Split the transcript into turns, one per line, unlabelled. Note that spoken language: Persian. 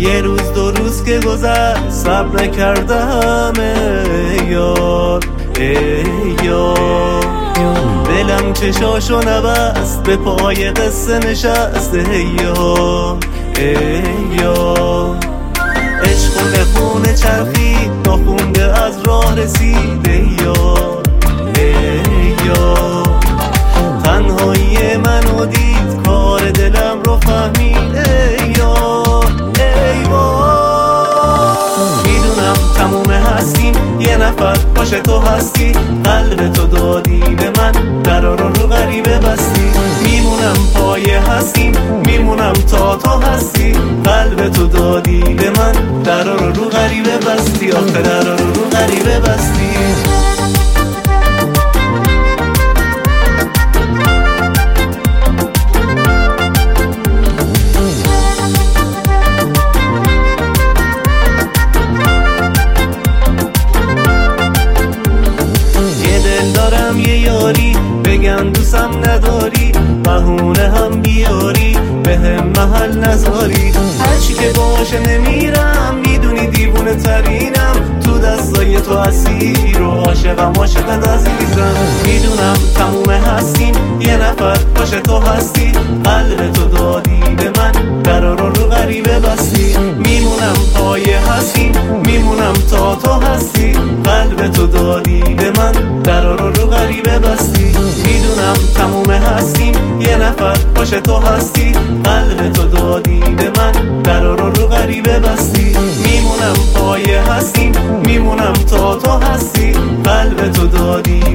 یه روز دو روز که گذشت صبر نکردم ای یار ای یار، دلم چشاشو نبست به پای قصه نشست ای یار ای یار. عشق و نخونه چرخید ناخونده از راه رسید ای یار ای یار. تنهایی منو دید کار دلم رو فهمید ای یار ای وای. میدونم تموم هستیم یه نفر باشه تو هستی، قلب تو دادی به من درا رو غریبه بستی. میمونم پایه هستیم میمونم تا تو هستی، قلب تو دادی به من درا رو غریبه بستی. آخه درا رو غریبه بستی. یه یاری بگن دوستم نداری، بهونه هم بیاری به هم محل نذاری. هرچی که باشه نمیرم میدونی دیوونه ترینم، تو دستای تو اسیر و عاشقم عاشقت عزیزم. میدونم تموم هستیم یه نفر باشه تو هستی، قلب تو دادی به من درا رو غریبه بستی. میمونم پایه هستیم میمونم تا تو هستی، قلب تو دادی به من درا رو غریبه بستی. میدونم تموم هستیم یه نفر باشه تو هستی، قلب تو دادی به من درا رو غریبه بستی. میمونم پایه هستیم میمونم تا تو هستی، قلب تو دادی